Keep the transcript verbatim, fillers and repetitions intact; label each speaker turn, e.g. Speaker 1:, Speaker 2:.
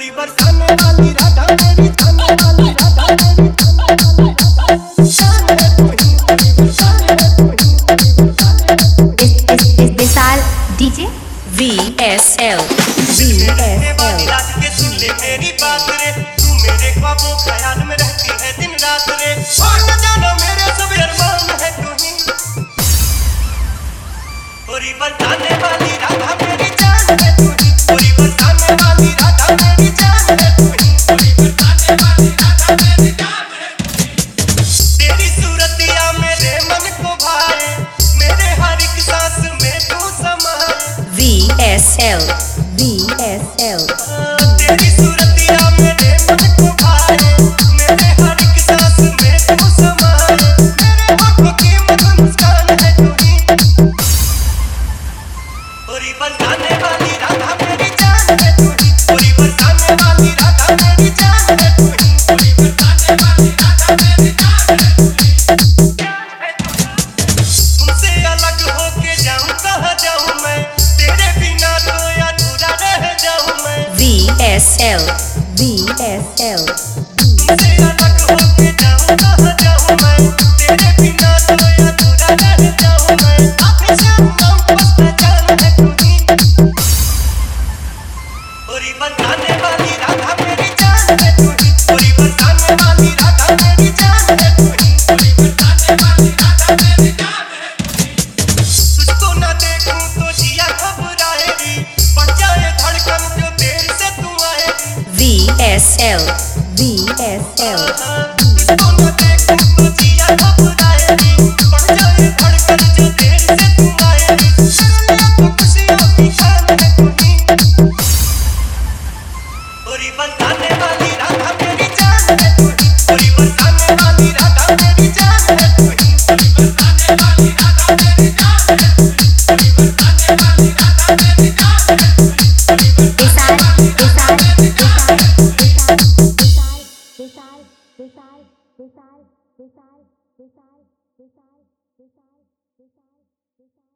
Speaker 1: गोरी बरसाने वाली राधा मेरी थाने वाली राधा मेरी थाने वाली राधा शान है तू ही गोरी बरसाने है तू ही गोरी बरसाने है तू ही।
Speaker 2: इस इस इस Vishal DJ V S L V S L
Speaker 1: रात के सुन ले मेरी बात रे तू मेरे ख्वाबों ख्याल में रहती है दिन रात रे और न जानो मेरे सब अरमान है तू ही गोरी बरसाने वाली राधा मेरी जान है तू ही गोरी बरसाने वाली राधा मेरी जान है तू ही गोरी बरसाने वाली राधा मेरी जान है तेरी सूरतिया मेरे मन को भाए मेरे हर एक सांस में तू समाए
Speaker 2: V S L V S L
Speaker 1: तेरी सूरतिया मेरे मन को भाए मेरे हर एक सांस में तू समाए मेरे होठों की मधुर मुस्कान है तू ही गोरी बरसाने वाली राधा मेरी जान है तू ही गोरी बरसाने वाली राधा मेरी जान है तू ही गोरी बरसाने वाली राधा मेरी जान है तू ही तुमसे अलग होके जाऊं कहाँ जाऊं मैं तेरे बिना तो अधूरा रह जाऊं मैं
Speaker 2: V S L V S L
Speaker 1: तुमसे अलग होके जाऊं कहाँ जाऊं मैं तेरे बिना तो अधूरा रह जाऊं मैं आखिर शाम नाम बस पहचान है तू ही गोरी बरसाने वाली राधा मेरी जान है तू ही गोरी बरसाने वाली राधा मेरी जान है तू ही गोरी बरसाने वाली राधा मेरी जान है तुझको ना देखूं तो जिया घबराएगी बढ़ जाए धड़कन जो देर से तू आएगी
Speaker 2: V S L V S L
Speaker 1: तुझको ना देखूं तो जिया घबराएगी बढ़ जाए धड़कन जो देर से तू आएगी शर्मिया तो खुशियों की खान है तू ही गोरी बरसाने वाली राधा मेरी जान है तू ही गोरी बरसाने वाली राधा मेरी जान है तू ही गोरी बरसाने वाली राधा मेरी जान है तू ही गोरी बरसाने वाली राधा मेरी जान है तू ही गोरी
Speaker 2: विशाल
Speaker 1: बरसाने
Speaker 2: विशाल
Speaker 1: वाली राधा मेरी जान है तू ही
Speaker 2: विशाल विशाल विशाल विशाल विशाल विशाल विशाल विशाल विशाल विशाल विशाल